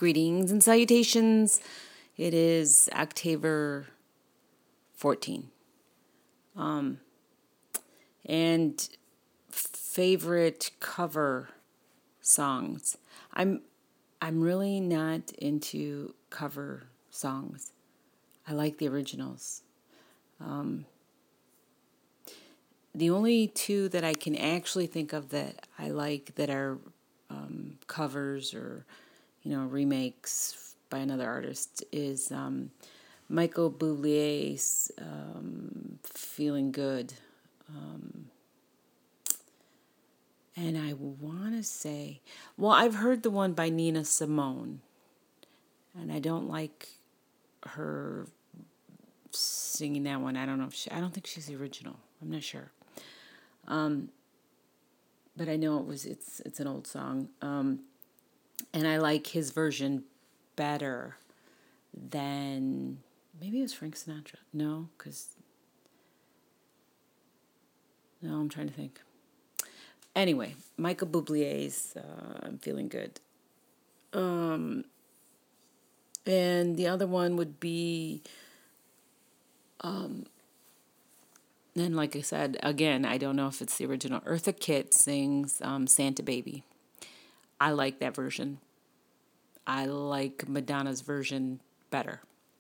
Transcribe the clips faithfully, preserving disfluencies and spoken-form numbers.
Greetings and salutations. It is October fourteenth. Um, and favorite cover songs. I'm I'm really not into cover songs. I like the originals. Um, the only two that I can actually think of that I like that are um, covers or, you know, remakes by another artist is um, Michael Bublé's um, Feeling Good. Um, and I want to say, well, I've heard the one by Nina Simone, and I don't like her singing that one. I don't know if she, I don't think she's the original. I'm not sure. Um, but I know it was, it's, it's an old song. Um, and I like his version better than, maybe it was Frank Sinatra. No, because, no, I'm trying to think. Anyway, Michael Bublé's uh, I'm Feeling Good. Um, and the other one would be, um, and like I said, again, I don't know if it's the original. Eartha Kitt sings um, Santa Baby. I like that version. I like Madonna's version better.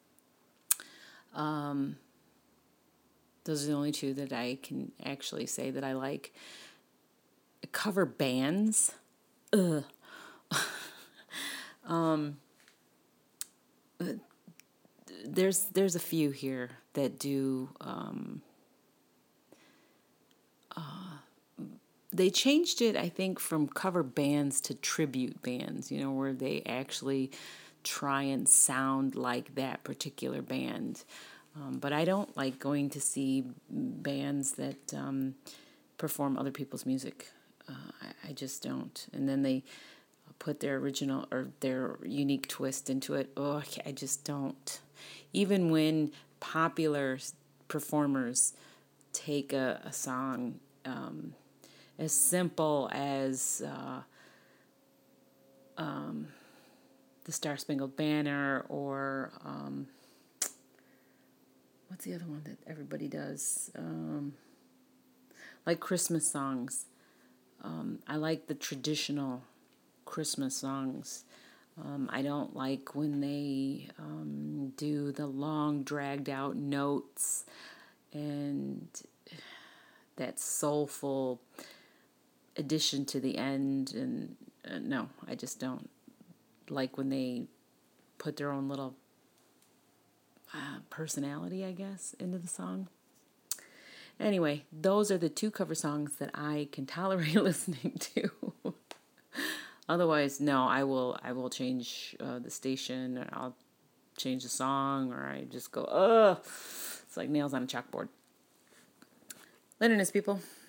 Um, those are the only two that I can actually say that I like. Cover bands. Ugh. um, there's there's a few here that do. Um, uh, they changed it, I think, from cover bands to tribute bands. You know, where they actually try and sound like that particular band. Um, but I don't like going to see bands that um, perform other people's music. Uh, I, I just don't. And then they put their original or their unique twist into it. Oh, I just don't. Even when popular performers take a, a song um, as simple as uh, um, the Star Spangled Banner or um, what's the other one that everybody does? Um, like Christmas songs. Um, I like the traditional Christmas songs. Um, I don't like when they um, do the long, dragged out notes and that soulful addition to the end. And uh, no, I just don't like when they put their own little uh, personality, I guess, into the song. Anyway, those are the two cover songs that I can tolerate listening to. Otherwise, no, I will I will change uh, the station, or I'll change the song, or I just go, ugh. It's like nails on a chalkboard. Later, people.